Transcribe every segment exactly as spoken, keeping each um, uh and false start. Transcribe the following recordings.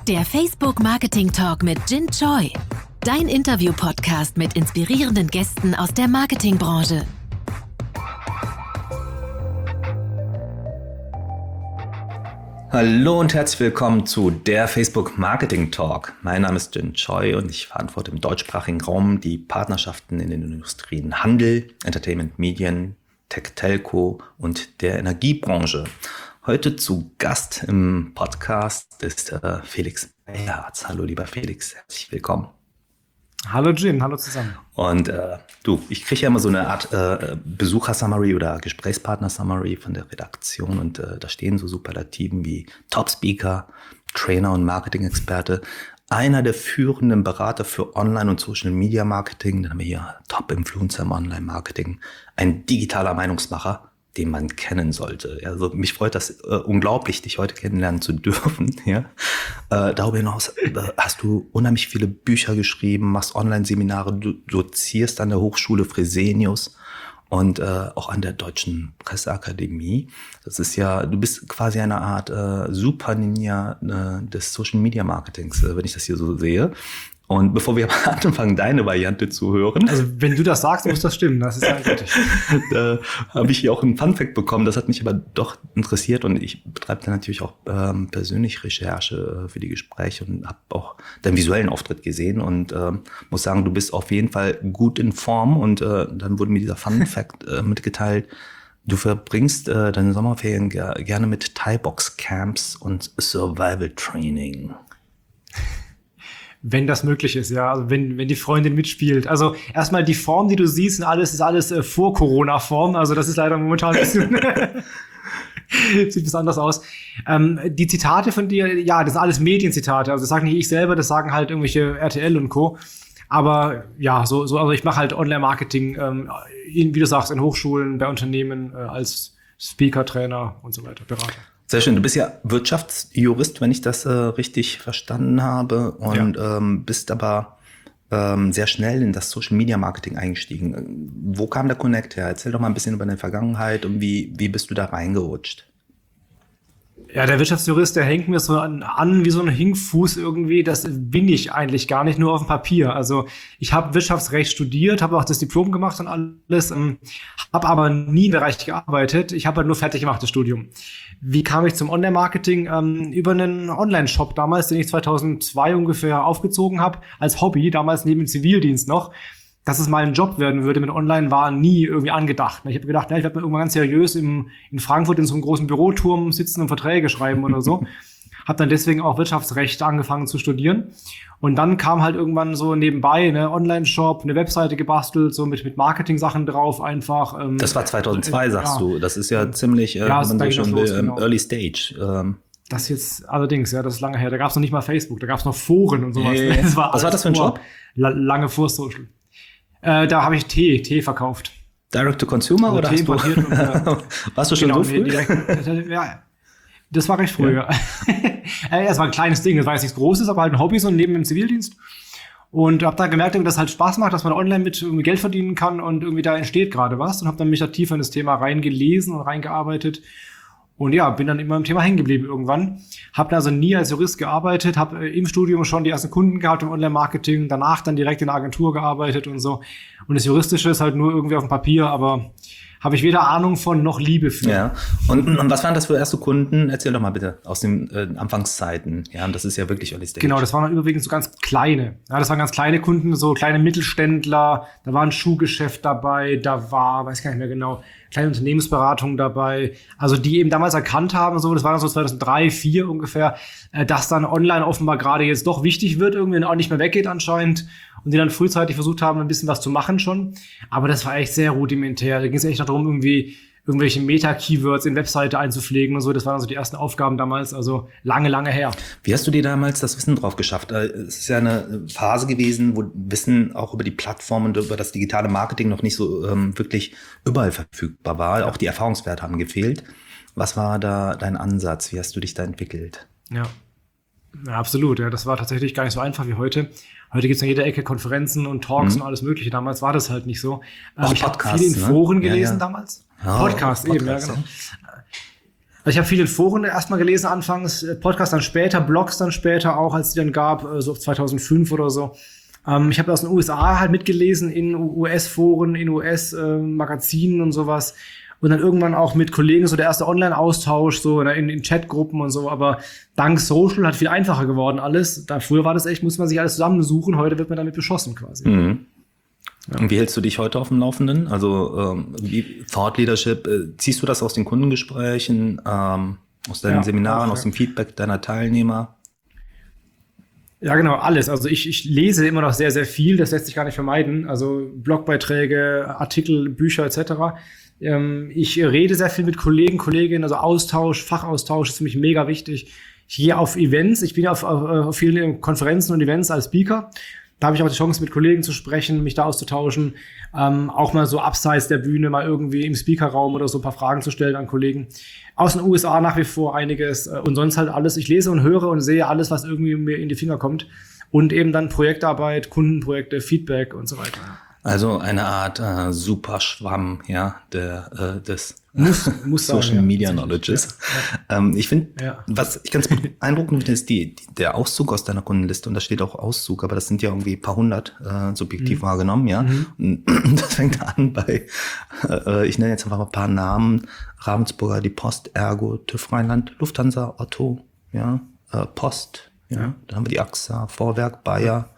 Der Facebook Marketing Talk mit Jin Choi. Dein Interview-Podcast mit inspirierenden Gästen aus der Marketingbranche. Hallo und herzlich willkommen zu der Facebook Marketing Talk. Mein Name ist Jin Choi und ich verantworte im deutschsprachigen Raum die Partnerschaften in den Industrien Handel, Entertainment, Medien, Tech, Telco und der Energiebranche. Heute zu Gast im Podcast ist äh, Felix Beilharz. Hallo lieber Felix, herzlich willkommen. Hallo Jin, hallo zusammen. Und äh, du, ich kriege ja immer so eine Art äh, Besucher-Summary oder Gesprächspartner-Summary von der Redaktion und äh, da stehen so Superlativen wie Top-Speaker, Trainer und Marketing-Experte, einer der führenden Berater für Online- und Social-Media-Marketing, dann haben wir hier Top-Influencer im Online-Marketing, ein digitaler Meinungsmacher, den man kennen sollte. Also mich freut das äh, unglaublich, dich heute kennenlernen zu dürfen. Ja? Äh, darüber hinaus äh, hast du unheimlich viele Bücher geschrieben, machst Online-Seminare, du dozierst an der Hochschule Fresenius und äh, auch an der Deutschen Presseakademie. Das ist ja, du bist quasi eine Art äh, Super-Ninja äh, des Social-Media-Marketings, äh, wenn ich das hier so sehe. Und bevor wir anfangen, deine Variante zu hören. Also wenn du das sagst, muss das stimmen. Das ist eindeutig. Da habe ich hier auch einen Funfact bekommen. Das hat mich aber doch interessiert. Und ich betreibe da natürlich auch ähm, persönlich Recherche äh, für die Gespräche und habe auch deinen visuellen Auftritt gesehen. Und äh, muss sagen, du bist auf jeden Fall gut in Form. Und äh, dann wurde mir dieser Funfact äh, mitgeteilt. Du verbringst äh, deine Sommerferien ger- gerne mit Thai-Box-Camps und Survival-Training. Wenn das möglich ist, ja, also wenn wenn die Freundin mitspielt. Also erstmal die Form, die du siehst, und alles ist alles äh, vor Corona-Form. Also das ist leider momentan ein bisschen sieht was anders aus. Ähm, die Zitate von dir, ja, das sind alles Medienzitate. Also das sage nicht ich selber, das sagen halt irgendwelche R T L und Co. Aber ja, so so also ich mache halt Online-Marketing, ähm, in, wie du sagst, in Hochschulen, bei Unternehmen äh, als Speaker, Trainer und so weiter, Berater. Sehr schön. Du bist ja Wirtschaftsjurist, wenn ich das äh, richtig verstanden habe, und ja. ähm, bist aber ähm, sehr schnell in das Social-Media-Marketing eingestiegen. Wo kam der Connect her? Erzähl doch mal ein bisschen über deine Vergangenheit und wie, wie bist du da reingerutscht? Ja, der Wirtschaftsjurist, der hängt mir so an, an wie so ein Hinkfuß irgendwie. Das bin ich eigentlich gar nicht, nur auf dem Papier. Also ich habe Wirtschaftsrecht studiert, habe auch das Diplom gemacht und alles, ähm, habe aber nie im Bereich gearbeitet. Ich habe halt nur fertig gemacht, das Studium. Wie kam ich zum Online-Marketing? Ähm, über einen Online-Shop damals, den ich zweitausendzwei ungefähr aufgezogen habe, als Hobby, damals neben dem Zivildienst noch. Dass es mal ein Job werden würde mit Online, war nie irgendwie angedacht. Ich habe gedacht, ja, ich werde mal irgendwann ganz seriös im, in Frankfurt in so einem großen Büroturm sitzen und Verträge schreiben oder so. Habe dann deswegen auch Wirtschaftsrecht angefangen zu studieren. Und dann kam halt irgendwann so nebenbei ne Online-Shop, eine Webseite gebastelt, so mit mit Marketing-Sachen drauf einfach. Ähm, das war zweitausendzwei, äh, sagst ja. du. Das ist ja ziemlich, äh, ja, wenn man so schon will, genau. Early Stage. Ähm. Das jetzt allerdings, ja, das ist lange her. Da gab es noch nicht mal Facebook, da gab es noch Foren und sowas. Hey. Das war Was war das für ein Job? La- lange vor Social. Äh, da habe ich Tee, Tee verkauft. Direct to Consumer also oder Tee hast du? und, äh, Warst du schon genau, so früh? Nee, direkt, ja, das war recht früh. Ja. Es war ein kleines Ding, das war jetzt nichts Großes, aber halt ein Hobby, so neben dem Zivildienst. Und habe da gemerkt, dass das halt Spaß macht, dass man online mit irgendwie Geld verdienen kann und irgendwie da entsteht gerade was. Und habe dann mich da tiefer in das Thema reingelesen und reingearbeitet. Und ja, bin dann immer im Thema hängen geblieben irgendwann. Habe also nie als Jurist gearbeitet, habe im Studium schon die ersten Kunden gehabt im Online-Marketing, danach dann direkt in der Agentur gearbeitet und so. Und das Juristische ist halt nur irgendwie auf dem Papier, aber habe ich weder Ahnung von noch Liebe für. Ja. Und, und was waren das für erste Kunden? Erzähl doch mal bitte aus den äh, Anfangszeiten. Ja, und das ist ja wirklich Early Stage. Genau, das waren dann überwiegend so ganz kleine. Ja, das waren ganz kleine Kunden, so kleine Mittelständler. Da war ein Schuhgeschäft dabei, da war, weiß gar nicht mehr genau, kleine Unternehmensberatung dabei. Also die eben damals erkannt haben, so, das war dann so zweitausenddrei, zweitausendvier ungefähr, äh, dass dann online offenbar gerade jetzt doch wichtig wird, irgendwie auch nicht mehr weggeht anscheinend. Und die dann frühzeitig versucht haben, ein bisschen was zu machen schon. Aber das war echt sehr rudimentär. Da ging es echt noch darum, irgendwie irgendwelche Meta-Keywords in Webseite einzupflegen und so. Das waren also die ersten Aufgaben damals, also lange, lange her. Wie hast du dir damals das Wissen drauf geschafft? Es ist ja eine Phase gewesen, wo Wissen auch über die Plattform und über das digitale Marketing noch nicht so ähm, wirklich überall verfügbar war. Ja. Auch die Erfahrungswerte haben gefehlt. Was war da dein Ansatz? Wie hast du dich da entwickelt? Ja, ja absolut. Ja, das war tatsächlich gar nicht so einfach wie heute. Heute gibt es in jeder Ecke Konferenzen und Talks mhm. und alles Mögliche. Damals war das halt nicht so. Auch ich habe viel in Foren ne? gelesen ja, ja. damals. Oh, Podcast, Podcast eben, ja, genau. Also ich habe viele Foren erstmal gelesen anfangs, Podcasts dann später, Blogs dann später auch, als es die dann gab, so zweitausendfünf oder so. Ähm, ich habe aus den U S A halt mitgelesen, in U S-Foren, in U S-Magazinen und sowas. Und dann irgendwann auch mit Kollegen so der erste Online-Austausch, so in, in Chatgruppen und so. Aber dank Social hat viel einfacher geworden alles. Da früher war das echt, muss man sich alles zusammensuchen. Heute wird man damit beschossen quasi. Mhm. Ja. Und wie hältst du dich heute auf dem Laufenden? Also ähm, wie Thought Leadership, äh, ziehst du das aus den Kundengesprächen, ähm, aus deinen Ja, Seminaren, auch, aus ja. dem Feedback deiner Teilnehmer? Ja, genau, alles. Also ich, ich lese immer noch sehr, sehr viel. Das lässt sich gar nicht vermeiden. Also Blogbeiträge, Artikel, Bücher et cetera. Ähm, ich rede sehr viel mit Kollegen, Kolleginnen, also Austausch, Fachaustausch ist für mich mega wichtig. Ich gehe auf Events. Ich bin auf, auf, auf vielen Konferenzen und Events als Speaker. Da habe ich auch die Chance, mit Kollegen zu sprechen, mich da auszutauschen. Ähm, auch mal so abseits der Bühne, mal irgendwie im Speakerraum oder so ein paar Fragen zu stellen an Kollegen. Aus den U S A nach wie vor einiges. Äh, und sonst halt alles. Ich lese und höre und sehe alles, was irgendwie mir in die Finger kommt. Und eben dann Projektarbeit, Kundenprojekte, Feedback und so weiter. Also eine Art äh, Superschwamm, ja, der, äh, des muss, muss Social sein, ja. Media Knowledges. Ja. Ähm, ich finde, ja. was ich ganz beeindruckend finde, ist die, die, der Auszug aus deiner Kundenliste. Und da steht auch Auszug, aber das sind ja irgendwie ein paar hundert äh, subjektiv mhm. wahrgenommen, ja. Mhm. Und das fängt an bei, äh, ich nenne jetzt einfach mal ein paar Namen: Ravensburger, die Post, Ergo, TÜV Rheinland, Lufthansa, Otto, ja, äh, Post, ja. ja. Dann haben wir die A X A, Vorwerk, Bayer,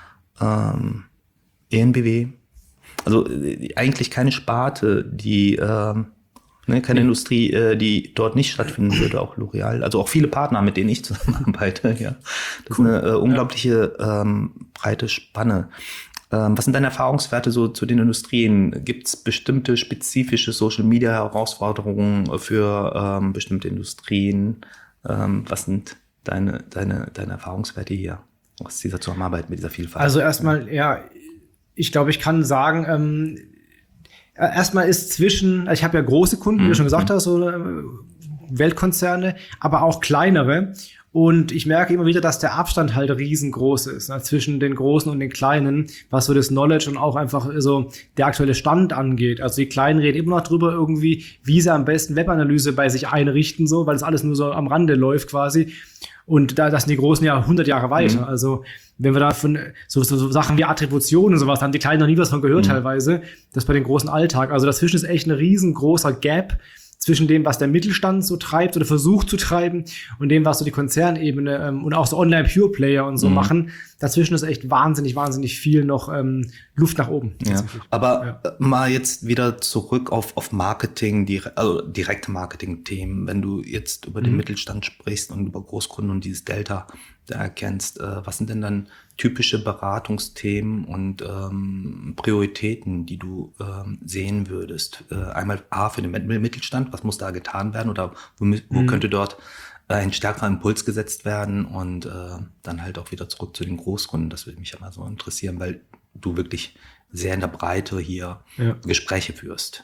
ähm, E N B W. Also äh, eigentlich keine Sparte, die äh, ne, keine mhm. Industrie, äh, die dort nicht stattfinden würde, auch L'Oreal. Also auch viele Partner, mit denen ich zusammenarbeite. Ja, das cool. ist eine äh, unglaubliche ähm, breite Spanne. Ähm, was sind deine Erfahrungswerte so zu den Industrien? Gibt es bestimmte spezifische Social-Media-Herausforderungen für ähm, bestimmte Industrien? Ähm, was sind deine deine deine Erfahrungswerte hier aus dieser Zusammenarbeit mit dieser Vielfalt? Also erstmal, ja. Ich glaube, ich kann sagen, ähm, erstmal ist zwischen, ich habe ja große Kunden, wie du schon gesagt hast, so äh, Weltkonzerne, aber auch kleinere. Und ich merke immer wieder, dass der Abstand halt riesengroß ist, ne, zwischen den Großen und den Kleinen, was so das Knowledge und auch einfach so der aktuelle Stand angeht. Also die Kleinen reden immer noch drüber irgendwie, wie sie am besten Webanalyse bei sich einrichten, so, weil das alles nur so am Rande läuft quasi. Und da, das sind die Großen ja hundert Jahre weiter. Mhm. Also wenn wir da von so, so, so Sachen wie Attribution und sowas, da haben die Kleinen noch nie was von gehört mhm. teilweise. Das bei den großen Alltag. Also dazwischen ist echt ein riesengroßer Gap zwischen dem, was der Mittelstand so treibt oder versucht zu treiben und dem, was so die Konzernebene ähm, und auch so Online-Pure-Player und so mhm. machen. Dazwischen ist echt wahnsinnig, wahnsinnig viel noch ähm, Luft nach oben. Ja. Aber ja. mal jetzt wieder zurück auf, auf Marketing, die, also direkte Marketing-Themen. Wenn du jetzt über den mhm. Mittelstand sprichst und über Großkunden und dieses Delta da erkennst, äh, was sind denn dann typische Beratungsthemen und ähm, Prioritäten, die du ähm, sehen würdest? Äh, einmal A, für den Mittelstand, was muss da getan werden oder wo, wo mhm. könnte dort äh, ein stärkerer Impuls gesetzt werden und äh, dann halt auch wieder zurück zu den Großkunden. Das würde mich ja mal so interessieren, weil du wirklich sehr in der Breite hier ja. Gespräche führst.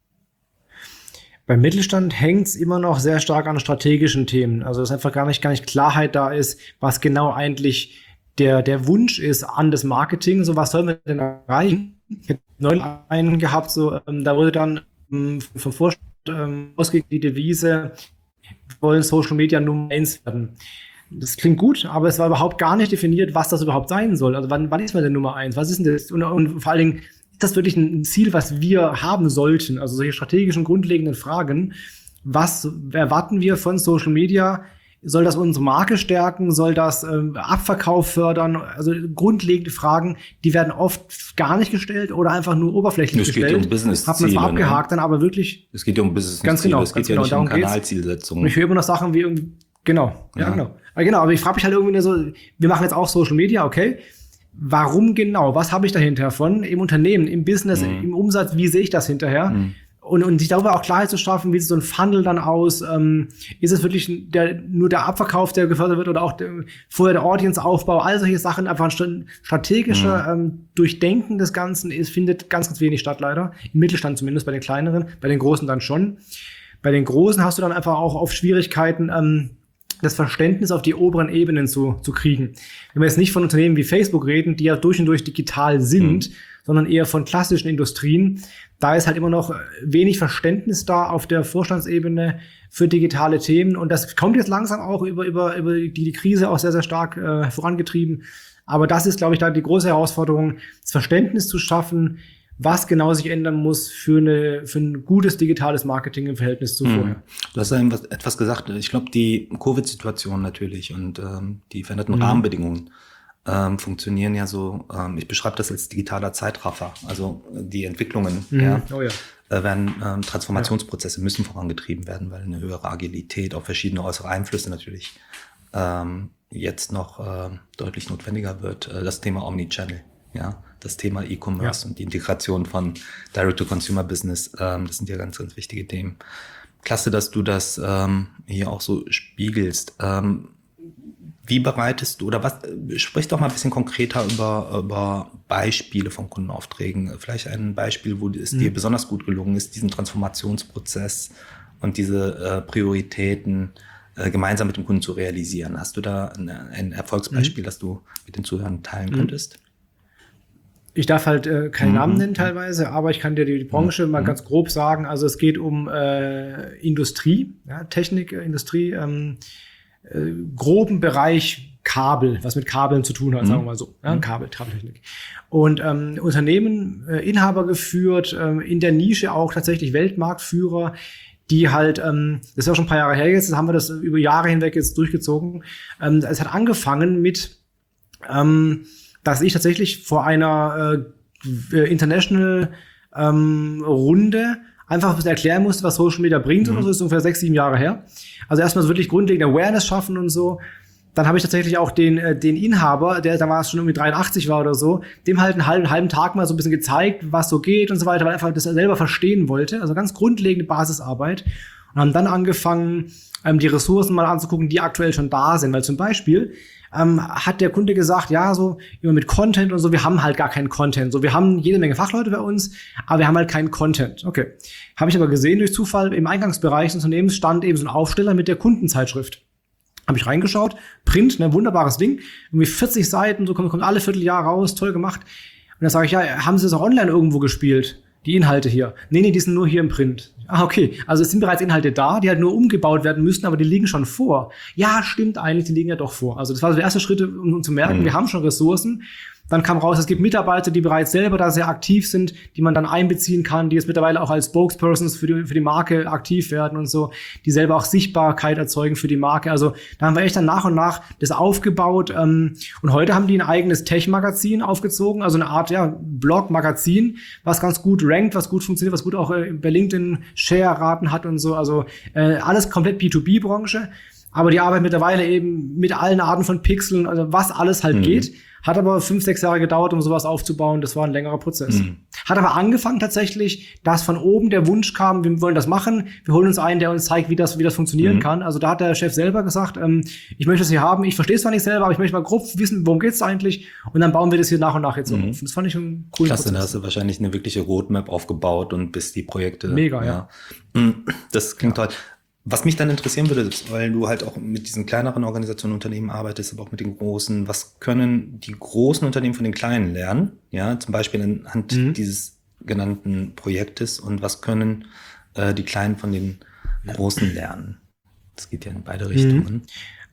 Beim Mittelstand hängt es immer noch sehr stark an strategischen Themen. Also dass einfach gar nicht, gar nicht Klarheit da ist, was genau eigentlich der, der Wunsch ist an das Marketing. So, was sollen wir denn erreichen? Ich habe neulich einen gehabt, so, ähm, da wurde dann ähm, vom Vorstand ähm, ausgegeben, die Devise, wir wollen Social Media Nummer eins werden. Das klingt gut, aber es war überhaupt gar nicht definiert, was das überhaupt sein soll. Also wann, wann ist man denn Nummer eins? Was ist denn das? Und, und vor allen Dingen, ist das wirklich ein Ziel, was wir haben sollten? Also solche strategischen, grundlegenden Fragen. Was erwarten wir von Social Media? Soll das unsere Marke stärken? Soll das ähm, Abverkauf fördern? Also grundlegende Fragen, die werden oft gar nicht gestellt oder einfach nur oberflächlich es gestellt. Es geht um Business-Ziele. Hat man zwar abgehakt, ne? Dann aber wirklich. Es geht ja um Business-Ziele. Ganz genau. Es geht ja genau, nicht um Kanalzielsetzungen. Ich höre immer noch Sachen wie irgendwie, genau, ja, ja genau. Aber genau, aber ich frage mich halt irgendwie so, wir machen jetzt auch Social Media, okay. Warum genau? Was habe ich dahinter von im Unternehmen, im Business, mhm. im Umsatz? Wie sehe ich das hinterher? Mhm. Und, und sich darüber auch Klarheit zu schaffen, wie sieht so ein Funnel dann aus? Ähm, ist es wirklich der, nur der Abverkauf, der gefördert wird oder auch der, vorher der Audience-Aufbau? All solche Sachen, einfach ein strategischer mhm. ähm, Durchdenken des Ganzen ist, findet ganz, ganz wenig statt leider. Im Mittelstand zumindest, bei den kleineren, bei den großen dann schon. Bei den großen hast du dann einfach auch oft Schwierigkeiten, ähm, das Verständnis auf die oberen Ebenen zu, zu kriegen. Wenn wir jetzt nicht von Unternehmen wie Facebook reden, die ja durch und durch digital sind, mhm. sondern eher von klassischen Industrien. Da ist halt immer noch wenig Verständnis da auf der Vorstandsebene für digitale Themen. Und das kommt jetzt langsam auch über, über, über die, die Krise auch sehr, sehr stark äh, vorangetrieben. Aber das ist, glaube ich, da die große Herausforderung, das Verständnis zu schaffen, was genau sich ändern muss für, eine, für ein gutes digitales Marketing im Verhältnis zu vorher. Du hast ja etwas gesagt. Ich glaube, die Covid-Situation natürlich und ähm, die veränderten mhm. Rahmenbedingungen ähm, funktionieren ja so, ähm, ich beschreibe das als digitaler Zeitraffer. Also die Entwicklungen mhm. ja, oh ja. äh, werden, ähm, Transformationsprozesse müssen vorangetrieben werden, weil eine höhere Agilität, auch verschiedene äußere Einflüsse natürlich ähm, jetzt noch äh, deutlich notwendiger wird. Äh, das Thema Omnichannel. Ja, das Thema E-Commerce ja. und die Integration von Direct-to-Consumer-Business, ähm, das sind ja ganz, ganz wichtige Themen. Klasse, dass du das ähm, hier auch so spiegelst. Ähm, wie bereitest du, oder was, sprich doch mal ein bisschen konkreter über, über Beispiele von Kundenaufträgen. Vielleicht ein Beispiel, wo es mhm. dir besonders gut gelungen ist, diesen Transformationsprozess und diese äh, Prioritäten äh, gemeinsam mit dem Kunden zu realisieren. Hast du da ein, ein Erfolgsbeispiel, mhm. das du mit den Zuhörern teilen mhm. könntest? Ich darf halt äh, keinen mhm. Namen nennen teilweise, aber ich kann dir die, die Branche mhm. mal ganz grob sagen. Also es geht um äh, Industrie, ja, Technik, äh, Industrie, ähm, äh, groben Bereich Kabel, was mit Kabeln zu tun hat, mhm. sagen wir mal so, ja, Kabel, Kabeltechnik. Und ähm, Unternehmen, äh, Inhaber geführt, äh, in der Nische auch tatsächlich Weltmarktführer, die halt, ähm, das ist ja auch schon ein paar Jahre her jetzt, das haben wir das über Jahre hinweg jetzt durchgezogen. Ähm, es hat angefangen mit ähm, dass ich tatsächlich vor einer äh, International ähm, Runde einfach ein bisschen erklären musste, was Social Media bringt. Mhm. Oder so, das ist ungefähr sechs, sieben Jahre her. Also erstmal so wirklich grundlegende Awareness schaffen und so. Dann habe ich tatsächlich auch den äh, den Inhaber, der damals schon irgendwie dreiundachtzig war oder so, dem halt einen halben, halben Tag mal so ein bisschen gezeigt, was so geht und so weiter, weil er einfach das selber verstehen wollte. Also ganz grundlegende Basisarbeit. Und haben dann angefangen, ähm, die Ressourcen mal anzugucken, die aktuell schon da sind. Weil zum Beispiel ähm, hat der Kunde gesagt, ja, so immer mit Content und so, wir haben halt gar keinen Content. So, wir haben jede Menge Fachleute bei uns, aber wir haben halt keinen Content. Okay. Habe ich aber gesehen durch Zufall, im Eingangsbereich des Unternehmens stand eben so ein Aufsteller mit der Kundenzeitschrift. Habe ich reingeschaut, Print, ne, wunderbares Ding, irgendwie vierzig Seiten, so kommt, kommt alle Vierteljahr raus, toll gemacht. Und dann sage ich, ja, haben Sie das auch online irgendwo gespielt? Die Inhalte hier. Nee, nee, die sind nur hier im Print. Ah, okay. Also es sind bereits Inhalte da, die halt nur umgebaut werden müssen, aber die liegen schon vor. Ja, stimmt eigentlich, die liegen ja doch vor. Also das war so der erste Schritt, um, um zu merken, mhm. wir haben schon Ressourcen. Dann kam raus, es gibt Mitarbeiter, die bereits selber da sehr aktiv sind, die man dann einbeziehen kann, die jetzt mittlerweile auch als Spokespersons für die, für die Marke aktiv werden und so, die selber auch Sichtbarkeit erzeugen für die Marke. Also da haben wir echt dann nach und nach das aufgebaut. Ähm, und heute haben die ein eigenes Tech-Magazin aufgezogen, also eine Art ja Blog-Magazin, was ganz gut rankt, was gut funktioniert, was gut auch äh, bei LinkedIn Share-Raten hat und so. Also äh, alles komplett B zwei B-Branche. Aber die arbeiten mittlerweile eben mit allen Arten von Pixeln, also was alles halt mhm. geht. Hat aber fünf, sechs Jahre gedauert, um sowas aufzubauen. Das war ein längerer Prozess. Mhm. Hat aber angefangen tatsächlich, dass von oben der Wunsch kam, wir wollen das machen. Wir holen uns einen, der uns zeigt, wie das, wie das funktionieren mhm. kann. Also da hat der Chef selber gesagt, ähm, ich möchte das hier haben. Ich verstehe es zwar nicht selber, aber ich möchte mal grob wissen, worum geht's eigentlich? Und dann bauen wir das hier nach und nach jetzt mhm. auf. Das fand ich einen coolen Klasse, Prozess. da hast du wahrscheinlich eine wirkliche Roadmap aufgebaut und bis die Projekte. Mega, ja. ja. Das klingt ja. toll. Was mich dann interessieren würde, weil du halt auch mit diesen kleineren Organisationen, Unternehmen arbeitest, aber auch mit den großen, was können die großen Unternehmen von den kleinen lernen? Ja, zum Beispiel anhand mhm. dieses genannten Projektes, und was können äh, die Kleinen von den Großen lernen? Das geht ja in beide Richtungen. Mhm.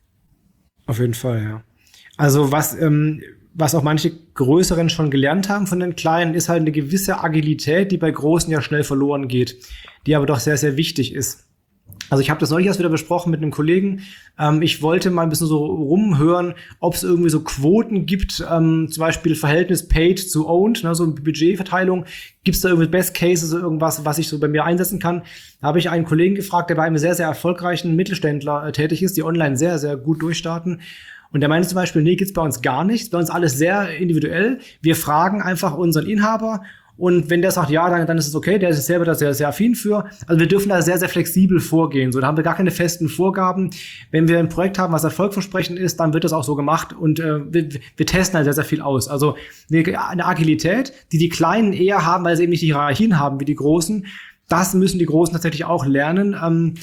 Auf jeden Fall, ja. Also was, ähm, was auch manche Größeren schon gelernt haben von den Kleinen, ist halt eine gewisse Agilität, die bei Großen ja schnell verloren geht, die aber doch sehr, sehr wichtig ist. Also ich habe das neulich erst wieder besprochen mit einem Kollegen. Ähm, ich wollte mal ein bisschen so rumhören, ob es irgendwie so Quoten gibt, ähm, zum Beispiel Verhältnis Paid zu Owned, ne, so eine Budgetverteilung. Gibt es da irgendwie Best Cases, irgendwas, was ich so bei mir einsetzen kann? Da habe ich einen Kollegen gefragt, der bei einem sehr, sehr erfolgreichen Mittelständler äh, tätig ist, die online sehr, sehr gut durchstarten. Und der meinte zum Beispiel, nee, gibt's bei uns gar nichts. Bei uns alles sehr individuell. Wir fragen einfach unseren Inhaber. Und wenn der sagt, ja, dann, dann ist es okay, der ist selber da sehr, sehr affin für. Also wir dürfen da sehr, sehr flexibel vorgehen. So, da haben wir gar keine festen Vorgaben. Wenn wir ein Projekt haben, was erfolgversprechend ist, dann wird das auch so gemacht. Und äh, wir, wir testen halt sehr, sehr viel aus. Also eine, eine Agilität, die die Kleinen eher haben, weil sie eben nicht die Hierarchien haben wie die Großen. Das müssen die Großen tatsächlich auch lernen. Ähm,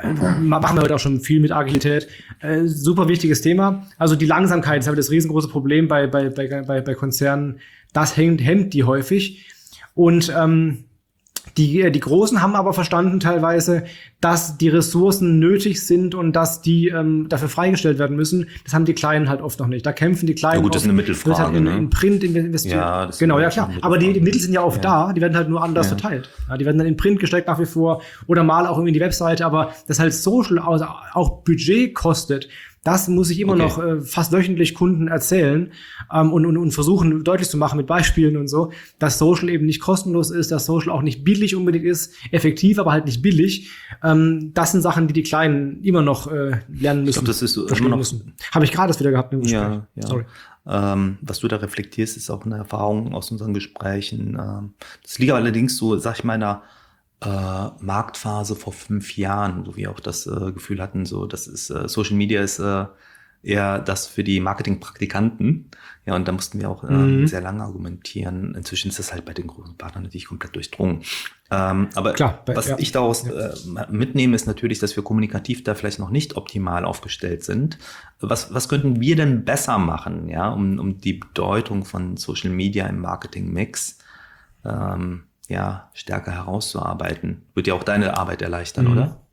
machen wir heute auch schon viel mit Agilität. Äh, super wichtiges Thema. Also die Langsamkeit ist halt das riesengroße Problem bei, bei, bei, bei, bei Konzernen. Das hemmt, hemmt die häufig. Und ähm, die, die Großen haben aber verstanden teilweise, dass die Ressourcen nötig sind und dass die ähm, dafür freigestellt werden müssen. Das haben die Kleinen halt oft noch nicht. Da kämpfen die Kleinen. Ja gut, das ist eine Mittelfrage. Halt in, ne? in Print investiert. Ja, das genau, ja klar. Aber die, die Mittel sind ja oft ja. da, die werden halt nur anders ja. verteilt. Ja, die werden dann in Print gesteckt nach wie vor oder mal auch irgendwie in die Webseite. Aber das halt Social auch, auch Budget kostet, das muss ich immer okay. noch äh, fast wöchentlich Kunden erzählen ähm, und, und, und versuchen deutlich zu machen mit Beispielen und so, dass Social eben nicht kostenlos ist, dass Social auch nicht billig unbedingt ist, effektiv, aber halt nicht billig. Ähm, das sind Sachen, die die Kleinen immer noch äh, lernen müssen. Ich glaube, das ist so immer noch. Habe ich gerade das wieder gehabt im Gespräch. Ja, ja. Sorry. Ähm, was du da reflektierst, ist auch eine Erfahrung aus unseren Gesprächen. Ähm, das liegt allerdings so, sag ich mal, in einer Äh, Marktphase vor fünf Jahren, wo wir auch das äh, Gefühl hatten, so das ist äh, Social Media ist äh, eher das für die Marketingpraktikanten. Ja, und da mussten wir auch äh, mhm. sehr lange argumentieren. Inzwischen ist das halt bei den großen Partnern natürlich komplett durchdrungen. Ähm, aber Klar, bei, was ja. ich daraus ja. äh, mitnehme, ist natürlich, dass wir kommunikativ da vielleicht noch nicht optimal aufgestellt sind. Was, was könnten wir denn besser machen, ja, um, um die Bedeutung von Social Media im Marketing-Mix ähm, ja, stärker herauszuarbeiten? Wird ja auch deine Arbeit erleichtern, mhm. oder?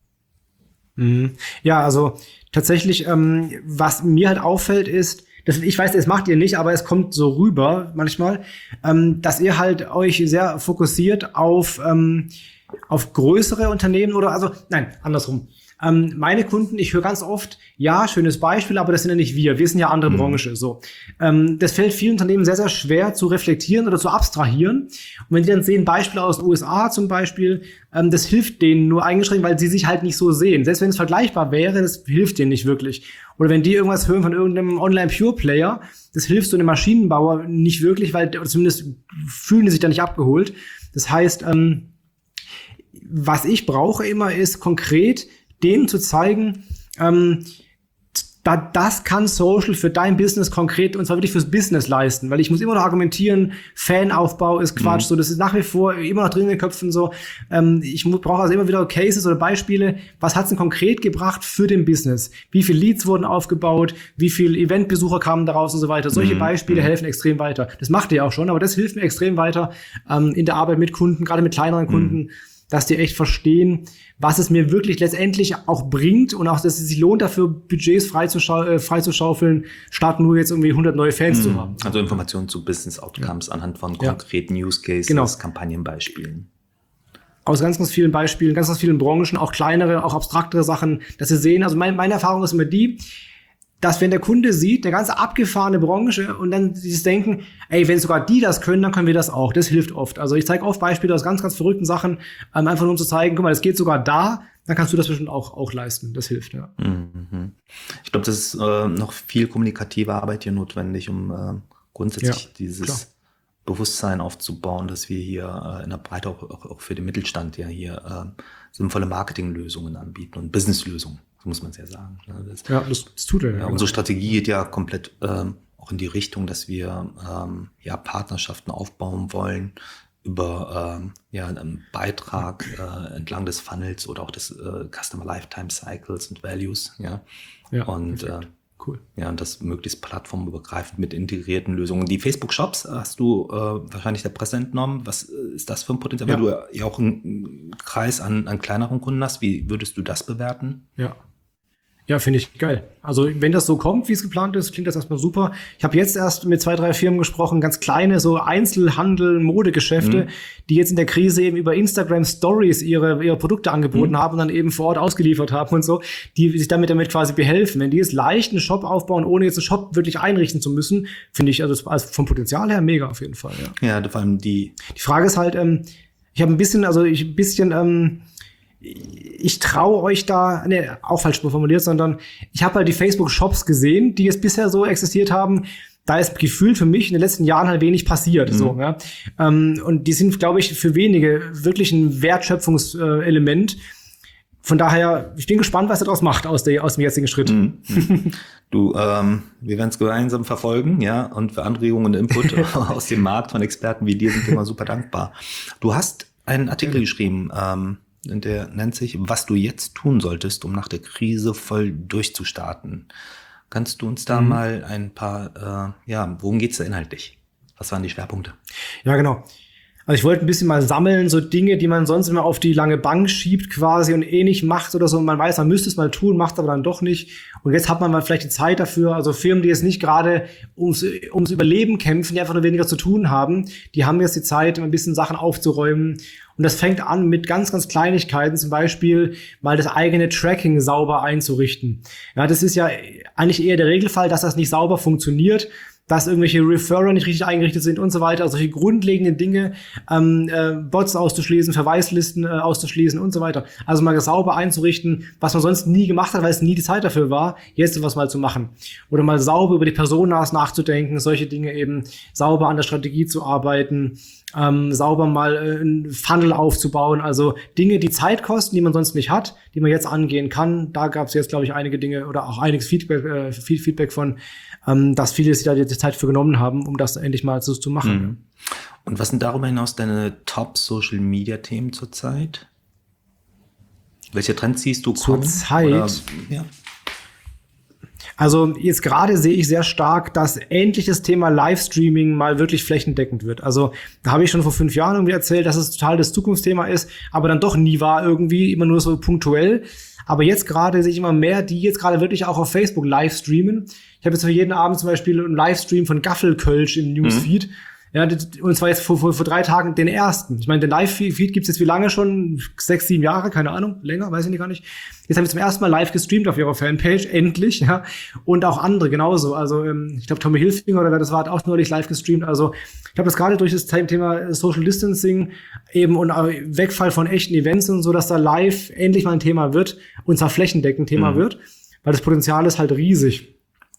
Mhm. Ja, also tatsächlich, ähm, was mir halt auffällt, ist, das, ich weiß, das macht ihr nicht, aber es kommt so rüber manchmal, ähm, dass ihr halt euch sehr fokussiert auf, ähm, auf größere Unternehmen oder, also, nein, andersrum. Ähm, meine Kunden, ich höre ganz oft, ja, schönes Beispiel, aber das sind ja nicht wir. Wir sind ja andere mhm. Branche, so. Ähm, das fällt vielen Unternehmen sehr, sehr schwer zu reflektieren oder zu abstrahieren. Und wenn die dann sehen, Beispiele aus den U S A zum Beispiel, ähm, das hilft denen nur eingeschränkt, weil sie sich halt nicht so sehen. Selbst wenn es vergleichbar wäre, das hilft denen nicht wirklich. Oder wenn die irgendwas hören von irgendeinem Online-Pure-Player, das hilft so einem Maschinenbauer nicht wirklich, weil, oder zumindest fühlen die sich da nicht abgeholt. Das heißt, ähm, was ich brauche immer ist konkret, denen zu zeigen, ähm, da, das kann Social für dein Business konkret, und zwar wirklich fürs Business leisten, weil ich muss immer noch argumentieren, Fanaufbau ist Quatsch, mhm. so, das ist nach wie vor immer noch drin in den Köpfen, so, ähm, ich brauche also immer wieder Cases oder Beispiele, was hat's denn konkret gebracht für den Business? Wie viele Leads wurden aufgebaut? Wie viele Eventbesucher kamen daraus und so weiter? Solche mhm. Beispiele mhm. helfen extrem weiter. Das macht ihr auch schon, aber das hilft mir extrem weiter, ähm, in der Arbeit mit Kunden, gerade mit kleineren Kunden, mhm. dass die echt verstehen, was es mir wirklich letztendlich auch bringt und auch, dass es sich lohnt, dafür Budgets freizuschau- äh, freizuschaufeln, statt nur jetzt irgendwie hundert neue Fans mm, zu haben. Also Informationen zu Business Outcomes ja. anhand von konkreten ja. Use Cases, genau. Kampagnenbeispielen. Aus ganz, ganz vielen Beispielen, ganz, ganz vielen Branchen, auch kleinere, auch abstraktere Sachen, dass sie sehen. Also mein, meine Erfahrung ist immer die, dass wenn der Kunde sieht, eine ganz abgefahrene Branche und dann dieses Denken, ey, wenn sogar die das können, dann können wir das auch. Das hilft oft. Also ich zeige oft Beispiele aus ganz, ganz verrückten Sachen, ähm, einfach nur um zu zeigen, guck mal, das geht sogar da, dann kannst du das bestimmt auch, auch leisten. Das hilft, ja. Mhm. Ich glaube, das ist äh, noch viel kommunikative Arbeit hier notwendig, um äh, grundsätzlich ja, dieses klar. Bewusstsein aufzubauen, dass wir hier äh, in der Breite auch, auch, auch für den Mittelstand ja hier äh, sinnvolle Marketinglösungen anbieten und Businesslösungen. So muss man es ja sagen. Das, ja, das, das tut er. Ja, unsere Strategie geht ja komplett ähm, auch in die Richtung, dass wir ähm, ja Partnerschaften aufbauen wollen über ähm, ja einen Beitrag äh, entlang des Funnels oder auch des äh, Customer Lifetime Cycles und Values. Ja, ja und äh, cool. Ja, und das möglichst plattformübergreifend mit integrierten Lösungen. Die Facebook Shops hast du äh, wahrscheinlich da präsent genommen. Was ist das für ein Potenzial? Ja. Weil du ja auch einen Kreis an, an kleineren Kunden hast. Wie würdest du das bewerten? Ja. Ja, finde ich geil. Also wenn das so kommt, wie es geplant ist, klingt das erstmal super. Ich habe jetzt erst mit zwei, drei Firmen gesprochen, ganz kleine, so Einzelhandel, Modegeschäfte, mhm. die jetzt in der Krise eben über Instagram Stories ihre ihre Produkte angeboten mhm. haben und dann eben vor Ort ausgeliefert haben und so, die sich damit damit quasi behelfen. Wenn die jetzt leicht einen Shop aufbauen, ohne jetzt einen Shop wirklich einrichten zu müssen, finde ich also, also vom Potenzial her mega auf jeden Fall. Ja, ja vor allem die. Die Frage ist halt, ähm, ich habe ein bisschen, also ich ein bisschen ähm, ich traue euch da, ne, auch falsch formuliert, sondern ich habe halt die Facebook-Shops gesehen, die jetzt bisher so existiert haben. Da ist gefühlt für mich in den letzten Jahren halt wenig passiert. Mhm. So, ja. Ähm, und die sind, glaube ich, für wenige wirklich ein Wertschöpfungselement. Von daher, ich bin gespannt, was er daraus macht aus, der, aus dem jetzigen Schritt. Mhm. Du, ähm, wir werden es gemeinsam verfolgen, ja, und für Anregungen und Input aus dem Markt von Experten wie dir sind wir immer super dankbar. Du hast einen Artikel geschrieben, ähm, Und der nennt sich, was du jetzt tun solltest, um nach der Krise voll durchzustarten. Kannst du uns da mhm. mal ein paar, äh, ja, worum geht's da inhaltlich? Was waren die Schwerpunkte? Ja, genau. Also ich wollte ein bisschen mal sammeln, so Dinge, die man sonst immer auf die lange Bank schiebt quasi und eh nicht macht oder so. Und man weiß, man müsste es mal tun, macht aber dann doch nicht. Und jetzt hat man mal vielleicht die Zeit dafür. Also Firmen, die jetzt nicht gerade ums, ums Überleben kämpfen, die einfach nur weniger zu tun haben, die haben jetzt die Zeit, ein bisschen Sachen aufzuräumen. Und das fängt an mit ganz, ganz Kleinigkeiten, zum Beispiel mal das eigene Tracking sauber einzurichten. Ja, das ist ja eigentlich eher der Regelfall, dass das nicht sauber funktioniert, dass irgendwelche Referrer nicht richtig eingerichtet sind und so weiter. Also solche grundlegenden Dinge, ähm, äh, Bots auszuschließen, Verweislisten äh, auszuschließen und so weiter. Also mal sauber einzurichten, was man sonst nie gemacht hat, weil es nie die Zeit dafür war, jetzt was mal zu machen. Oder mal sauber über die Personas nachzudenken, solche Dinge eben, sauber an der Strategie zu arbeiten, ähm, sauber mal äh, einen Funnel aufzubauen. Also Dinge, die Zeit kosten, die man sonst nicht hat, die man jetzt angehen kann. Da gab es jetzt, glaube ich, einige Dinge oder auch einiges Feedback, äh, viel Feedback von, ähm, dass viele sich da die Zeit für genommen haben, um das endlich mal so zu machen. Mhm. Und was sind darüber hinaus deine Top-Social-Media-Themen zurzeit? Welche Trends siehst du kommen? Zurzeit? Ja. Also jetzt gerade sehe ich sehr stark, dass endlich das Thema Livestreaming mal wirklich flächendeckend wird. Also da habe ich schon vor fünf Jahren irgendwie erzählt, dass es total das Zukunftsthema ist, aber dann doch nie war irgendwie, immer nur so punktuell. Aber jetzt gerade sehe ich immer mehr, die jetzt gerade wirklich auch auf Facebook live streamen. Ich habe jetzt für jeden Abend zum Beispiel einen Livestream von Gaffelkölsch im Newsfeed. Mhm. Ja, und zwar jetzt vor, vor, vor drei Tagen den ersten. Ich meine, den Live-Feed gibt's jetzt wie lange schon? Sechs, sieben Jahre, keine Ahnung, länger, weiß ich nicht gar nicht. Jetzt haben wir zum ersten Mal live gestreamt auf ihrer Fanpage, endlich, ja. Und auch andere genauso. Also ähm, ich glaube, Tommy Hilfiger oder wer das war, hat auch neulich live gestreamt. Also ich glaube, das gerade durch das Thema Social Distancing eben und Wegfall von echten Events und so, dass da live endlich mal ein Thema wird und zwar flächendeckend Thema mhm. wird, weil das Potenzial ist halt riesig.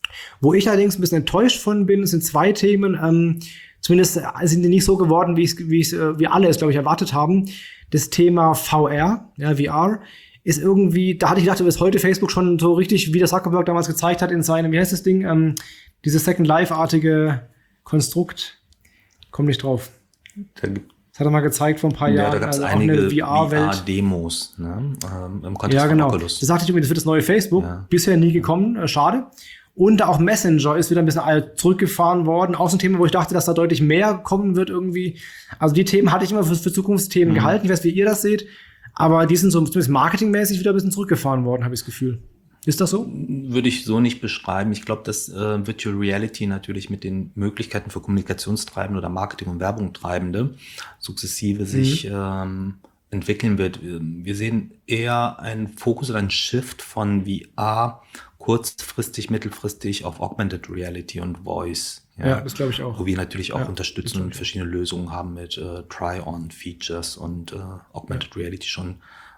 Wo ich allerdings ein bisschen enttäuscht von bin, sind zwei Themen, ähm, zumindest sind die nicht so geworden, wie ich wie ich wie alle es, glaube ich, erwartet haben. Das Thema V R, ja, V R, ist irgendwie, da hatte ich gedacht, bis heute Facebook schon so richtig, wie der Zuckerberg damals gezeigt hat in seinem, wie heißt das Ding, ähm, dieses Second Life-artige Konstrukt. Komm nicht drauf. Da gibt Das hat er mal gezeigt vor ein paar ja, Jahren. Da gab es also einige V R-Welt. V R-Demos, ne? ähm, im Kontext ja, genau. von Oculus. Das sagte ich übrigens, das wird das neue Facebook. Ja. Bisher nie gekommen, äh, schade. Und auch Messenger ist wieder ein bisschen zurückgefahren worden. Auch so ein Thema, wo ich dachte, dass da deutlich mehr kommen wird irgendwie. Also die Themen hatte ich immer für, für Zukunftsthemen mhm. gehalten. Ich weiß, wie ihr das seht. Aber die sind so zumindest marketingmäßig wieder ein bisschen zurückgefahren worden, habe ich das Gefühl. Ist das so? Würde ich so nicht beschreiben. Ich glaube, dass äh, Virtual Reality natürlich mit den Möglichkeiten für Kommunikationstreibende oder Marketing- und Werbungtreibende sukzessive mhm. sich ähm, entwickeln wird. Wir sehen eher einen Fokus oder einen Shift von V R kurzfristig, mittelfristig auf Augmented Reality und Voice. Ja, ja das glaube ich auch. Wo wir natürlich auch ja, unterstützen und verschiedene Lösungen haben mit äh, Try-on-Features und äh, Augmented ja. Reality schon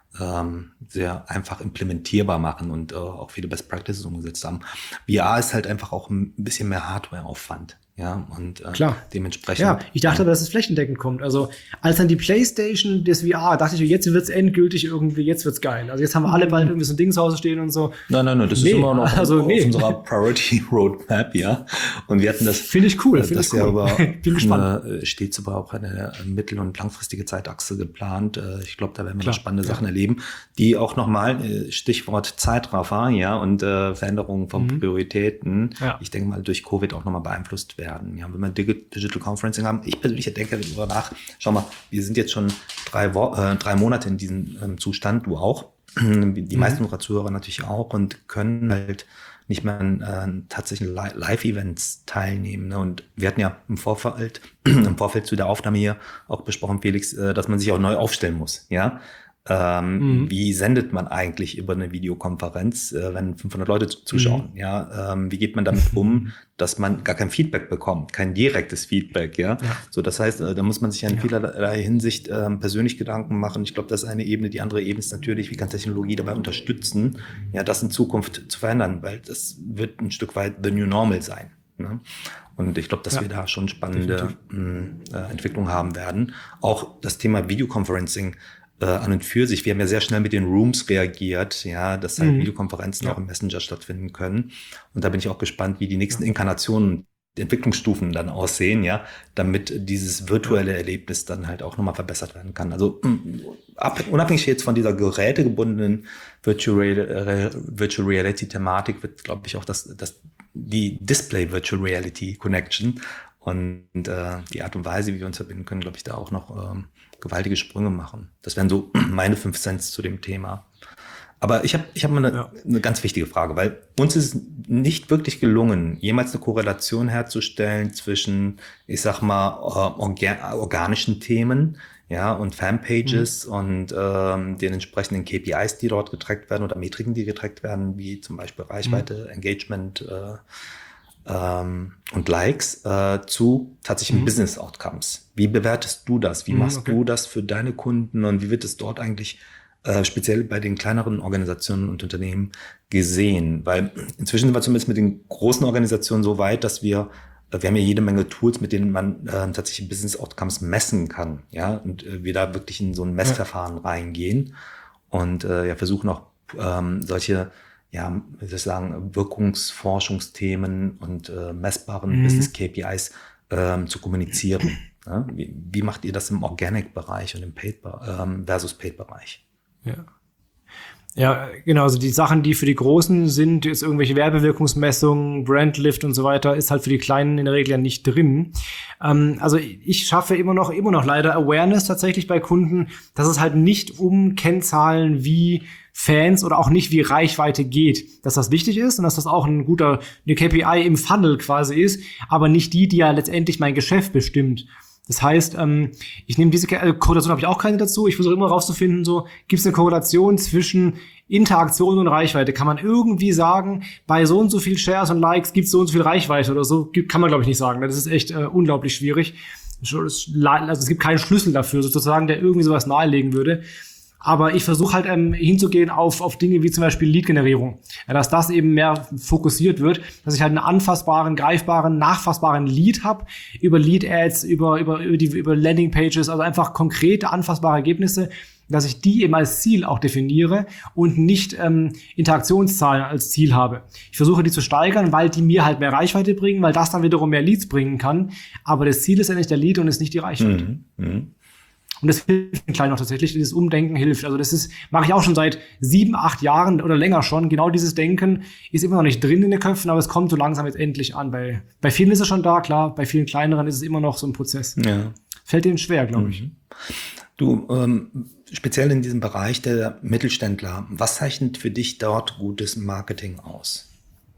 ähm, sehr einfach implementierbar machen und äh, auch viele Best Practices umgesetzt haben. V R ist halt einfach auch ein bisschen mehr Hardware-Aufwand. Ja, und äh, Klar. dementsprechend. Ja, ich dachte aber, dass es flächendeckend kommt. Also, als dann die PlayStation des V R, dachte ich, jetzt wird's endgültig irgendwie, jetzt wird's geil. Also, jetzt haben wir alle bald irgendwie so ein Ding zu Hause stehen und so. Nein, nein, nein, das nee, ist immer noch also, auf nee. unserer Priority Roadmap, ja. Und wir hatten das. Finde ich cool, finde ich cool. Ja aber Bin gespannt. Eine, stets aber auch eine mittel- und langfristige Zeitachse geplant. Ich glaube, da werden wir Klar, noch spannende ja. Sachen erleben, die auch nochmal, Stichwort Zeitraffer, ja, und äh, Veränderungen von mhm. Prioritäten, ja. ich denke mal, durch Covid auch nochmal beeinflusst werden. Ja, wenn man Digital Conferencing haben. Ich persönlich denke darüber nach, schau mal, wir sind jetzt schon drei, Wo- äh, drei Monate in diesem ähm, Zustand, du auch, die mhm. meisten unserer Zuhörer natürlich auch und können halt nicht mehr an äh, tatsächlichen Li- Live-Events teilnehmen. Ne? Und wir hatten ja im Vorfeld, im Vorfeld zu der Aufnahme hier auch besprochen, Felix, äh, dass man sich auch neu aufstellen muss, ja. Ähm, mhm. Wie sendet man eigentlich über eine Videokonferenz, äh, wenn fünfhundert Leute zuschauen? Mhm. Ja, ähm, wie geht man damit um, dass man gar kein Feedback bekommt, kein direktes Feedback? Ja, ja. So, das heißt, äh, da muss man sich in ja. vielerlei Hinsicht äh, persönlich Gedanken machen. Ich glaube, das ist eine Ebene. Die andere Ebene ist natürlich, wie kann Technologie dabei unterstützen, ja, das in Zukunft zu verändern, weil das wird ein Stück weit the new normal sein. Ne? Und ich glaube, dass ja. wir da schon spannende äh, Entwicklungen haben werden. Auch das Thema Videoconferencing Äh, an und für sich. Wir haben ja sehr schnell mit den Rooms reagiert, ja, dass halt mhm. Videokonferenzen ja. auch im Messenger stattfinden können. Und da bin ich auch gespannt, wie die nächsten ja. Inkarnationen Entwicklungsstufen dann aussehen, ja, damit dieses virtuelle Erlebnis dann halt auch nochmal verbessert werden kann. Also ab, unabhängig jetzt von dieser gerätegebundenen Virtual, Real, Virtual Reality Thematik wird, glaube ich, auch das, das die Display Virtual Reality Connection und äh, die Art und Weise, wie wir uns verbinden können, glaube ich, da auch noch ähm, gewaltige Sprünge machen. Das wären so meine fünf Cents zu dem Thema. Aber ich habe ich hab mal eine, ja. eine ganz wichtige Frage, weil uns ist es nicht wirklich gelungen, jemals eine Korrelation herzustellen zwischen, ich sag mal, orga- organischen Themen, ja, und Fanpages mhm. und ähm, den entsprechenden K P Is, die dort getrackt werden oder Metriken, die getrackt werden, wie zum Beispiel Reichweite, mhm. Engagement äh, ähm, und Likes, äh, zu tatsächlichen mhm. Business Outcomes. Wie bewertest du das? Wie mhm, machst okay. du das für deine Kunden und wie wird es dort eigentlich Äh, speziell bei den kleineren Organisationen und Unternehmen gesehen? Weil inzwischen sind wir zumindest mit den großen Organisationen so weit, dass wir, äh, wir haben ja jede Menge Tools, mit denen man äh, tatsächlich Business Outcomes messen kann, ja, und äh, wir da wirklich in so ein Messverfahren ja. reingehen und äh, ja versuchen auch ähm, solche, ja, wie soll ich sagen, Wirkungsforschungsthemen und äh, messbaren mhm. Business K P Is äh, zu kommunizieren. Ja? Wie, wie macht ihr das im Organic-Bereich und im Paid ähm, versus Paid-Bereich? Ja. Ja, genau, also die Sachen, die für die Großen sind, ist irgendwelche Werbewirkungsmessungen, Brandlift und so weiter, ist halt für die Kleinen in der Regel ja nicht drin. Ähm, also ich schaffe immer noch, immer noch leider Awareness tatsächlich bei Kunden, dass es halt nicht um Kennzahlen wie Fans oder auch nicht wie Reichweite geht, dass das wichtig ist und dass das auch ein guter, eine K P I im Funnel quasi ist, aber nicht die, die ja letztendlich mein Geschäft bestimmt. Das heißt, ähm, ich nehme diese äh, Korrelation, habe ich auch keine dazu. Ich versuche immer rauszufinden, so gibt es eine Korrelation zwischen Interaktion und Reichweite. Kann man irgendwie sagen, bei so und so viel Shares und Likes gibt es so und so viel Reichweite oder so? Kann man, glaube ich, nicht sagen. Das ist echt äh, unglaublich schwierig. Also es gibt keinen Schlüssel dafür, sozusagen, der irgendwie sowas nahelegen würde. Aber ich versuche halt ähm, hinzugehen auf auf Dinge wie zum Beispiel Lead-Generierung. Ja, dass das eben mehr fokussiert wird, dass ich halt einen anfassbaren, greifbaren, nachfassbaren Lead habe, über Lead-Ads, über über über die über Landing-Pages, also einfach konkrete, anfassbare Ergebnisse, dass ich die eben als Ziel auch definiere und nicht ähm, Interaktionszahlen als Ziel habe. Ich versuche die zu steigern, weil die mir halt mehr Reichweite bringen, weil das dann wiederum mehr Leads bringen kann. Aber das Ziel ist ja nicht der Lead und ist nicht die Reichweite. Mhm. Mhm. Und das hilft den Kleinen auch tatsächlich, dieses Umdenken hilft. Also das ist, mache ich auch schon seit sieben, acht Jahren oder länger schon. Genau dieses Denken ist immer noch nicht drin in den Köpfen, aber es kommt so langsam jetzt endlich an. Bei, bei vielen ist es schon da, klar. Bei vielen kleineren ist es immer noch so ein Prozess. Ja. Fällt denen schwer, glaube ich. Du, ähm, speziell in diesem Bereich der Mittelständler, was zeichnet für dich dort gutes Marketing aus?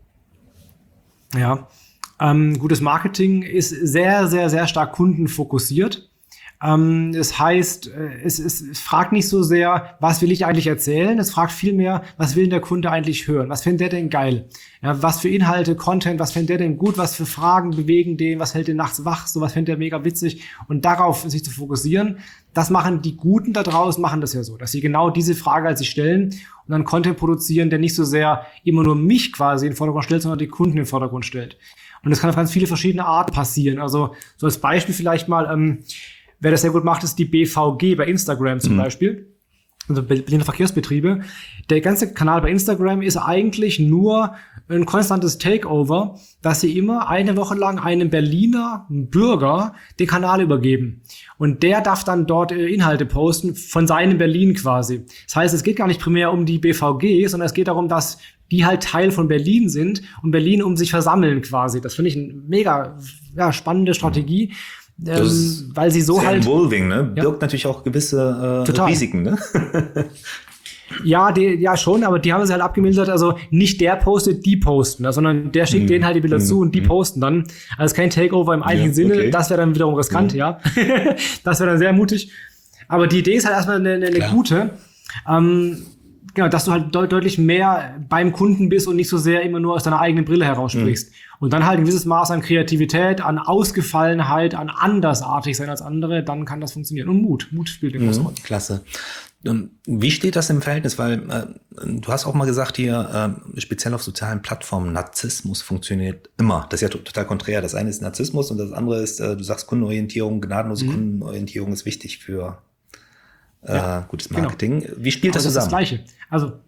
Ja, ähm, gutes Marketing ist sehr, sehr, sehr stark kundenfokussiert. Ähm, das heißt, es, es, es fragt nicht so sehr, was will ich eigentlich erzählen? Es fragt vielmehr, was will der Kunde eigentlich hören? Was findet der denn geil? Ja, was für Inhalte, Content, was findet der denn gut? Was für Fragen bewegen den? Was hält den nachts wach? So was findet der mega witzig? Und darauf sich zu fokussieren, das machen die Guten da draußen, machen das ja so, dass sie genau diese Frage als sich stellen und dann Content produzieren, der nicht so sehr immer nur mich quasi in den Vordergrund stellt, sondern die Kunden in den Vordergrund stellt. Und das kann auf ganz viele verschiedene Arten passieren. Also so als Beispiel vielleicht mal, ähm, wer das sehr gut macht, ist die B V G bei Instagram zum mhm. Beispiel. Also Berliner Verkehrsbetriebe. Der ganze Kanal bei Instagram ist eigentlich nur ein konstantes Takeover, dass sie immer eine Woche lang einem Berliner Bürger den Kanal übergeben. Und der darf dann dort Inhalte posten von seinem Berlin quasi. Das heißt, es geht gar nicht primär um die B V G, sondern es geht darum, dass die halt Teil von Berlin sind und Berlin um sich versammeln quasi. Das finde ich eine mega ja, spannende Strategie. Mhm. Ähm, weil sie so sehr halt involving, ne? Birgt ja. natürlich auch gewisse äh, Risiken, ne? ja, die, ja schon, aber die haben es halt abgemildert, also nicht der postet, die posten, sondern der schickt mm. denen halt die Bilder mm. zu und die mm. posten dann. Also kein Takeover im eigentlichen ja, Sinne, okay. Das wäre dann wiederum riskant, mm. ja. Das wäre dann sehr mutig. Aber die Idee ist halt erstmal eine, eine gute. Ähm, Genau, dass du halt de- deutlich mehr beim Kunden bist und nicht so sehr immer nur aus deiner eigenen Brille heraussprichst. Mhm. Und dann halt ein gewisses Maß an Kreativität, an Ausgefallenheit, an andersartig sein als andere, dann kann das funktionieren. Und Mut. Mut spielt eine große Rolle. Klasse. Wie steht das im Verhältnis? Weil äh, du hast auch mal gesagt hier, äh, speziell auf sozialen Plattformen, Narzissmus funktioniert immer. Das ist ja t- total konträr. Das eine ist Narzissmus und das andere ist, äh, du sagst Kundenorientierung, gnadenlose mhm. Kundenorientierung ist wichtig für Ja, äh, gutes Marketing. Genau. Wie spielt das, das zusammen? Das ist das Gleiche. Also,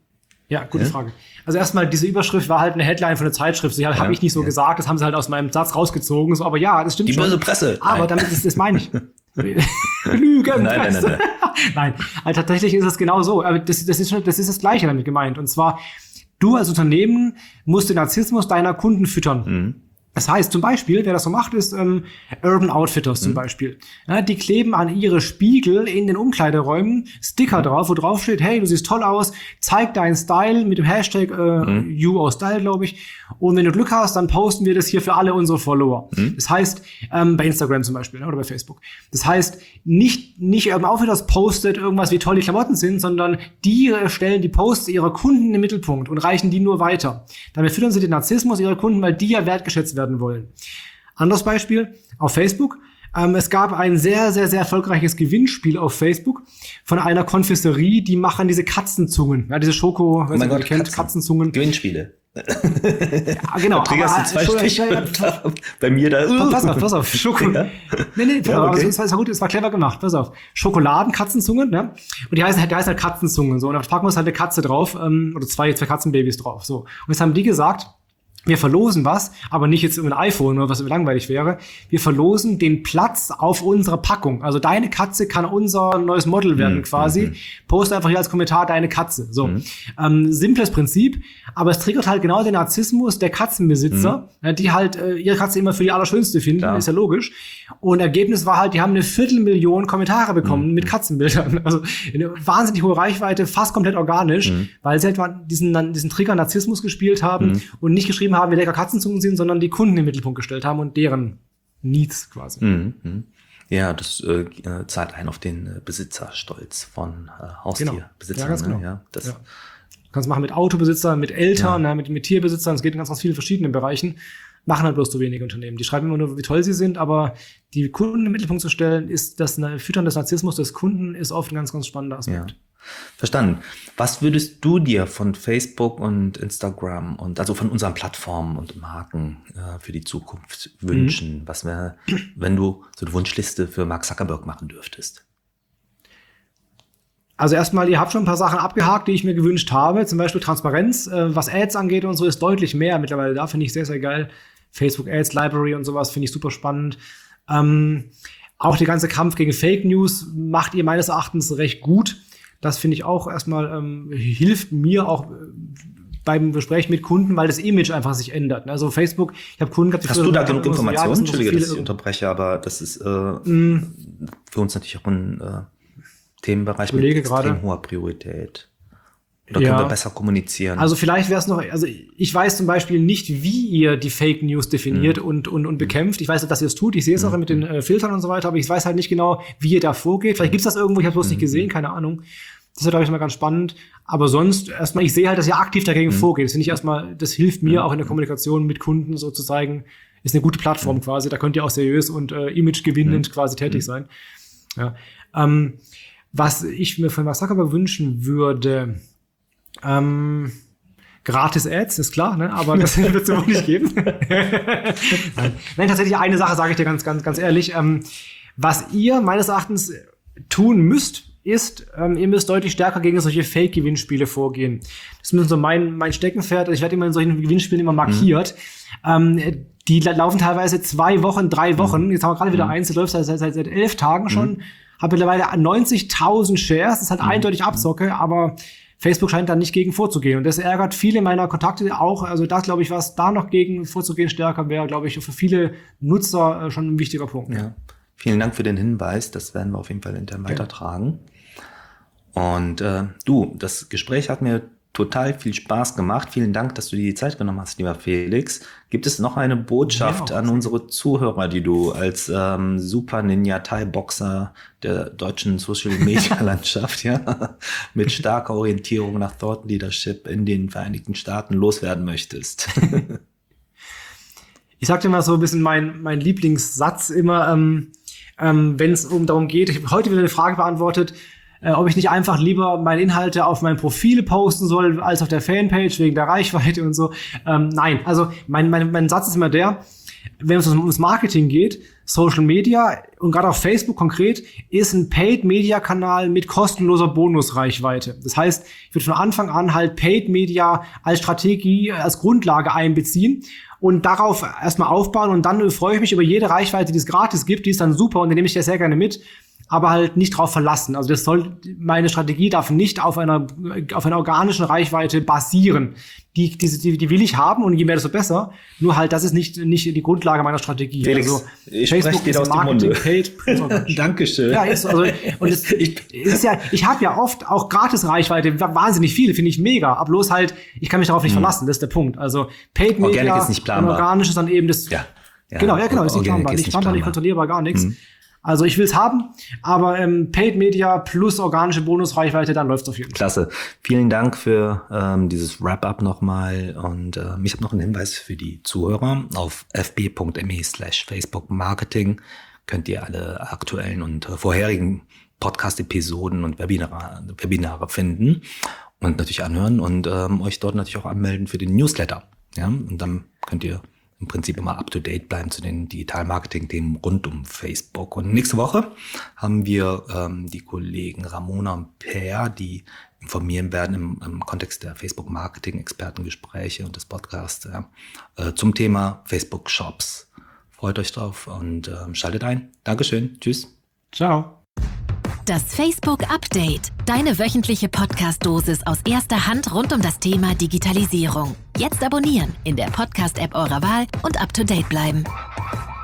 Ja, gute ja? Frage. Also erstmal, diese Überschrift war halt eine Headline von der Zeitschrift. Die halt, ja, habe ich nicht so ja. gesagt, das haben sie halt aus meinem Satz rausgezogen. So, aber ja, das stimmt Die schon. böse Presse. Aber nein. damit ist das meine ich. Lügen. Nein, nein, nein, nein. Nein, also tatsächlich ist es genau so. Aber das, das, ist schon, das ist das Gleiche damit gemeint. Und zwar, du als Unternehmen musst den Narzissmus deiner Kunden füttern. Mhm. Das heißt, zum Beispiel, wer das so macht, ist ähm, Urban Outfitters zum mhm. Beispiel. Ja, die kleben an ihre Spiegel in den Umkleideräumen Sticker drauf, wo drauf steht, hey, du siehst toll aus, zeig deinen Style mit dem Hashtag äh, mhm. You or Style, glaube ich. Und wenn du Glück hast, dann posten wir das hier für alle unsere Follower. Mhm. Das heißt, ähm, bei Instagram zum Beispiel, ne, oder bei Facebook. Das heißt, nicht nicht Urban Outfitters postet irgendwas, wie toll die Klamotten sind, sondern die stellen die Posts ihrer Kunden in den Mittelpunkt und reichen die nur weiter. Damit füttern sie den Narzissmus ihrer Kunden, weil die ja wertgeschätzt werden wollen. Anderes Beispiel auf Facebook. Ähm, es gab ein sehr, sehr, sehr erfolgreiches Gewinnspiel auf Facebook von einer Konfiserie, die machen diese Katzenzungen. Ja, diese Schoko, oh mein Gott, kennt, Katzen. Gewinnspiele. Gewinnspiele. Ja, genau. Da triggerst du zwei Stiche. Bei mir da. Uh. Pass auf, pass auf. Schoko. Ja. Nee, nee, ja, okay. also, es war gut, es war clever gemacht. Pass auf. Schokoladenkatzenzungen, ne? Und die heißen halt, die heißen halt Katzenzungen, so. Und da packen wir halt eine Katze drauf, ähm, oder zwei, zwei Katzenbabys drauf, so. Und jetzt haben die gesagt, wir verlosen was, aber nicht jetzt ein iPhone oder was langweilig wäre. Wir verlosen den Platz auf unserer Packung. Also deine Katze kann unser neues Model werden, mhm. quasi. Mhm. Poste einfach hier als Kommentar deine Katze. So. Mhm. Ähm, simples Prinzip, aber es triggert halt genau den Narzissmus der Katzenbesitzer, mhm. die halt äh, ihre Katze immer für die Allerschönste finden, ja. Ist ja logisch. Und Ergebnis war halt, die haben eine Viertelmillion Kommentare bekommen mhm. mit Katzenbildern. Also eine wahnsinnig hohe Reichweite, fast komplett organisch, mhm. weil sie halt diesen, diesen Trigger Narzissmus gespielt haben mhm. und nicht geschrieben haben, wie lecker Katzenzungen sind, sondern die Kunden im Mittelpunkt gestellt haben und deren Needs quasi. Mhm. Ja, das äh, zahlt ein auf den äh, Besitzerstolz von äh, Haustierbesitzern. Genau. Ja, ganz genau. Ne? Ja, das ja. Kannst machen mit Autobesitzern, mit Eltern, ja. ne, mit, mit Tierbesitzern. Es geht in ganz, ganz vielen verschiedenen Bereichen. Machen halt bloß so wenige Unternehmen. Die schreiben immer nur, wie toll sie sind, aber die Kunden im Mittelpunkt zu stellen, ist das Füttern des Narzissmus des Kunden ist oft ein ganz, ganz spannender Aspekt. Ja. Verstanden. Was würdest du dir von Facebook und Instagram und also von unseren Plattformen und Marken äh, für die Zukunft wünschen? Mhm. Was wäre, wenn du so eine Wunschliste für Mark Zuckerberg machen dürftest? Also erstmal, ihr habt schon ein paar Sachen abgehakt, die ich mir gewünscht habe. Zum Beispiel Transparenz, äh, was Ads angeht und so, ist deutlich mehr mittlerweile da. Finde ich sehr, sehr geil. Facebook Ads Library und sowas finde ich super spannend. Ähm, auch der ganze Kampf gegen Fake News macht ihr meines Erachtens recht gut. Das finde ich auch erstmal, ähm, hilft mir auch äh, beim Gespräch mit Kunden, weil das Image einfach sich ändert. Also Facebook, ich habe Kunden gehabt, die Hast du da genug Informationen? So, ja, Entschuldige, so dass ich unterbreche, aber das ist äh, mm. für uns natürlich auch ein äh, Themenbereich mit extrem grade. hoher Priorität. Oder ja. können wir besser kommunizieren? Also vielleicht wäre es noch, also ich weiß zum Beispiel nicht, wie ihr die Fake News definiert mhm. und, und, und bekämpft. Ich weiß, dass ihr es tut. Ich sehe es mhm. auch mit den äh, Filtern und so weiter, aber ich weiß halt nicht genau, wie ihr da vorgeht. Vielleicht gibt's das irgendwo, ich habe bloß mhm. nicht gesehen, keine Ahnung. Das ist, glaube ich, mal ganz spannend. Aber sonst erstmal, ich sehe halt, dass ihr aktiv dagegen mhm. vorgeht. Das finde ich erstmal, das hilft mir mhm. auch in der Kommunikation mit Kunden so zu zeigen, ist eine gute Plattform mhm. quasi. Da könnt ihr auch seriös und äh, imagegewinnend mhm. quasi tätig mhm. sein. Ja. Ähm, was ich mir von Mark Zuckerberg wünschen würde, ähm, gratis Ads, ist klar, ne? Aber das wird es wohl nicht geben. Nein. Nein, tatsächlich eine Sache sage ich dir ganz, ganz, ganz ehrlich. Ähm, was ihr meines Erachtens tun müsst, ist, ähm, ihr müsst deutlich stärker gegen solche Fake-Gewinnspiele vorgehen. Das ist so mein, mein Steckenpferd. Ich werde immer in solchen Gewinnspielen immer markiert. Mhm. Ähm, die laufen teilweise zwei Wochen, drei Wochen. Mhm. Jetzt haben wir gerade wieder mhm. eins, das läuft seit, seit, seit elf Tagen schon. Mhm. Hat mittlerweile neunzigtausend Shares. Das ist halt mhm. eindeutig Abzocke, aber Facebook scheint da nicht gegen vorzugehen. Und das ärgert viele meiner Kontakte auch. Also das, glaube ich, was da noch gegen vorzugehen stärker wäre, glaube ich, für viele Nutzer schon ein wichtiger Punkt. Ja. Vielen Dank für den Hinweis. Das werden wir auf jeden Fall intern weitertragen. Und äh, du, das Gespräch hat mir total viel Spaß gemacht. Vielen Dank, dass du dir die Zeit genommen hast, lieber Felix. Gibt es noch eine Botschaft ja, an unsere Zuhörer, die du als ähm, Super Ninja Thai-Boxer der deutschen Social-Media-Landschaft ja, mit starker Orientierung nach Thought Leadership in den Vereinigten Staaten loswerden möchtest? Ich sag dir mal so ein bisschen mein, mein Lieblingssatz immer, ähm, ähm, wenn es um darum geht, ich habe heute wieder eine Frage beantwortet, äh, ob ich nicht einfach lieber meine Inhalte auf mein Profil posten soll, als auf der Fanpage, wegen der Reichweite und so. Ähm, nein, also mein, mein, mein Satz ist immer der, wenn es ums Marketing geht, Social Media und gerade auf Facebook konkret ist ein Paid-Media-Kanal mit kostenloser Bonusreichweite. Das heißt, ich würde von Anfang an halt Paid-Media als Strategie, als Grundlage einbeziehen und darauf erstmal aufbauen und dann freue ich mich über jede Reichweite, die es gratis gibt, die ist dann super und die nehme ich ja sehr gerne mit, aber halt nicht drauf verlassen. Also das soll, meine Strategie darf nicht auf einer, auf einer organischen Reichweite basieren. Die, die, die, die will ich haben und je mehr, desto besser. Nur halt, das ist nicht, nicht die Grundlage meiner Strategie. Felix, also, ich Facebook dir aus dem Munde. Paid, Dankeschön. Ja, ist, also, und es ist ja, ich habe ja oft auch Gratis-Reichweite, wahnsinnig viel, finde ich mega. Aber bloß halt, ich kann mich darauf nicht hm. verlassen, das ist der Punkt. Also, Paid Media, Organic ist nicht planbar. Und organisch ist dann eben das, ja, ja, genau, ja, genau, ist nicht planbar. Nicht planbar, nicht kontrollierbar, gar nichts. Hm. Also ich will es haben, aber ähm, Paid Media plus organische Bonusreichweite, dann läuft's auf jeden Fall. Klasse. Vielen Dank für ähm, dieses Wrap-up nochmal. Und ähm, ich habe noch einen Hinweis für die Zuhörer. Auf fb.me slash Facebook Marketing könnt ihr alle aktuellen und äh, vorherigen Podcast-Episoden und Webinare, Webinare finden und natürlich anhören und ähm, euch dort natürlich auch anmelden für den Newsletter. Ja, und dann könnt ihr im Prinzip immer up-to-date bleiben zu den Digital-Marketing-Themen rund um Facebook. Und nächste Woche haben wir ähm, die Kollegen Ramona und Per, die informieren werden im, im Kontext der Facebook-Marketing-Expertengespräche und des Podcasts ja, äh, zum Thema Facebook-Shops. Freut euch drauf und äh, schaltet ein. Dankeschön. Tschüss. Ciao. Das Facebook Update. Deine wöchentliche Podcast-Dosis aus erster Hand rund um das Thema Digitalisierung. Jetzt abonnieren in der Podcast-App eurer Wahl und up to date bleiben.